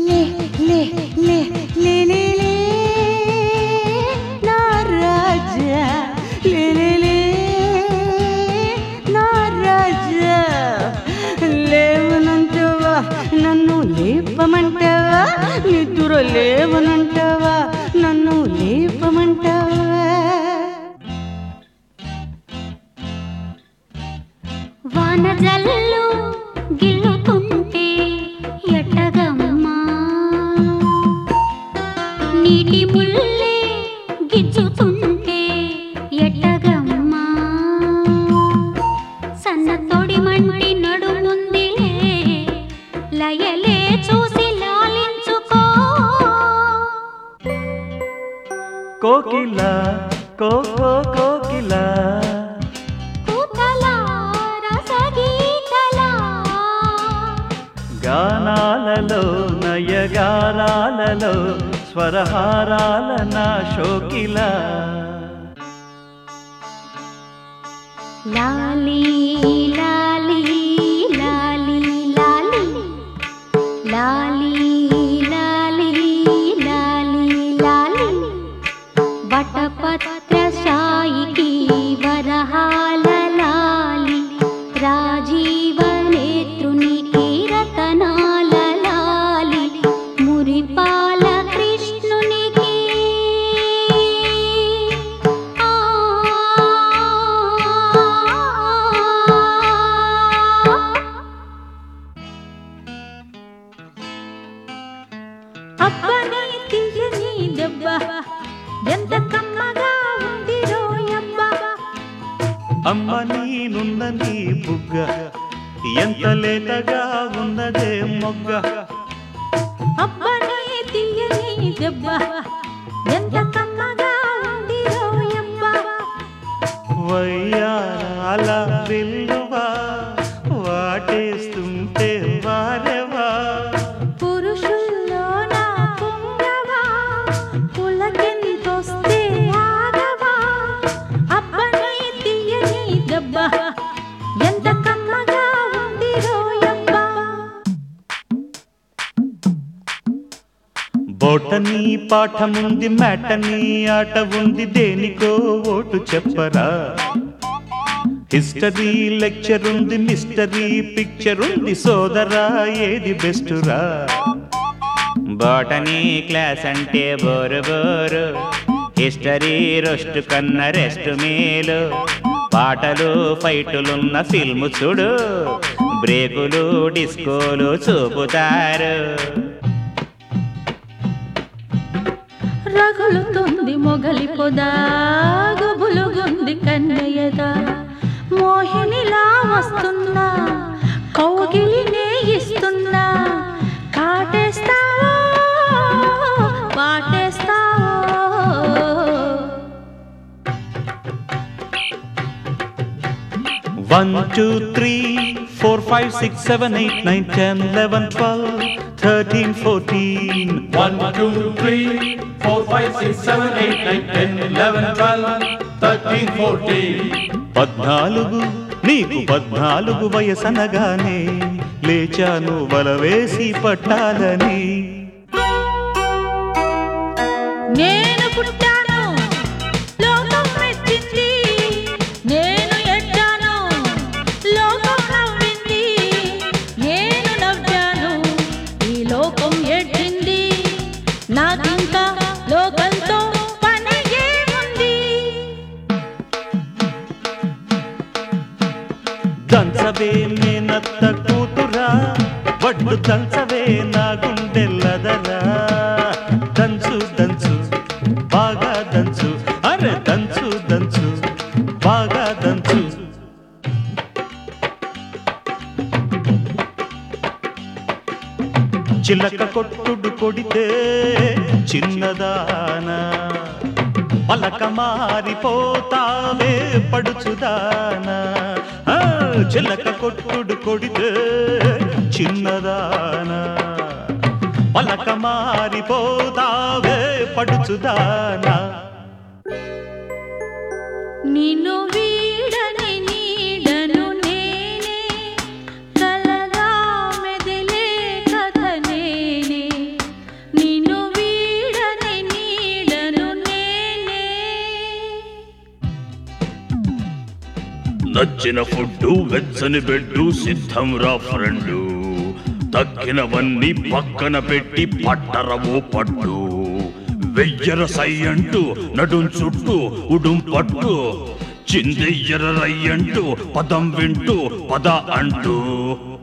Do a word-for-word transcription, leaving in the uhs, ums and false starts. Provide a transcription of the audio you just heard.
లే లే లే లే లే లే నా రాజా లే లే లే నా రాజా లేవనంటావా నన్ను లేపమంటావా నిద్ర లేవనంటావా నన్ను లేపమంటావా వాన జల్లు గిల్లుతుంటే ఎట్టగమ్మా నీటి ముల్లే గిచ్చుతుంటే ఎట్టగమ్మా సన్న తొడి మంటి నడుముందిలే లయలే చూసి లాలించుకో కోకిల కోకో కోకిల గానాలలో నయగారాలలో స్వరహారాల నా శోకిల లాలి లాలి లాలి లాలి లాలి లాలి లాలి లాలి వటపత్ర సాయికి వరహాల లాలి రాజీవ నేత్రునికి రతనాల లాలి మురిపాల కృష్ణునికి ఆ అబ్బని తీయని దెబ్బ ఎంత కమ్మగా ఉంది రోయబ్బ అమ్మ నీనున్న నీ బుగ్గ ఎంత లేతగా ఉన్నదే మొగ్గ అబ్బని తీయని దెబ్బ ఎంత కమ్మగా ఉంది రోయబ్బ వయ్యాల విల్లువా వాటేస్తుంటే వారెవా పురుషుల్లో నా పుంగవా పులకెంతొస్తే ఆగవా అబ్బని తీయని దెబ్బ ఎంత కమ్మగా ఉంది రోయబ్బ బోటనీ పాఠముంది మ్యాటనీ ఆట ఉంది దేనికో ఓటు చెప్పరా హిస్టరీ లెక్చర్ ఉంది మిస్టరీ పిక్చర్ ఉంది సోదరా ఏది బెస్టురా బోటనీ క్లాస్ అంటే బోరు బోరు హిస్టరీ రోస్ట్ కన్న రెస్ట్ మేలు పాటలు ఫైటులున్న ఫిల్ము చూడు బ్రేకులు డిస్కోలు చూపుతారు రగులుతుంది మొగలి పొదా గుబులుగుంది కన్నయ్యదా మోహినిలా వస్తున్నా కౌగిలినే ఇస్తున్నా కాటేస్తావో వాటేస్తావో one two three four five six seven eight nine ten eleven twelve thirteen fourteen One, two, three, four, five, six, seven, eight, nine, ten, eleven, twelve, thirteen, fourteen. పద్నాలుగు నీకు పద్నాలుగు వయసనగానే లేచాను వలవేసి పట్టాలని నేను పుట్టాను లోకం మెచ్చింది నేను ఎడ్డాను లోకం నవ్వింది నేను నవ్వాను ఈ లోకం ఎడ్డింది నాకింకా లోకంతో పని ఏముంది దంచవే మేనత్త కూతురా వడ్డు దంచవే నా గుండెల్లదరా దంచు దంచు బాగా దంచు అరే దంచు దంచు బాగా దంచు చిలక కొట్టుడు కొడితే చిన్నదానా పలక మారిపోతావే పడుచుదానా ఆ, చిలక కొట్టుడు కొడితే చిన్నదానా పలక మారిపోతావే పడుచుదానా నిన్ను వీడని నీడను నేనే కలగా మెదిలే కథ నేనే నచ్చిన ఫుడ్డు వెచ్చని బెడ్డు సిద్ధం రా ఫ్రెండు తక్కినవన్నీ పక్కన పెట్టి పట్టరవో పట్టు వెయ్యర సై అంటూ నడుం చుట్టూ ఉడుం పట్టు చిందెయ్యర రై అంటూ పదం వింటూ పద అంటూ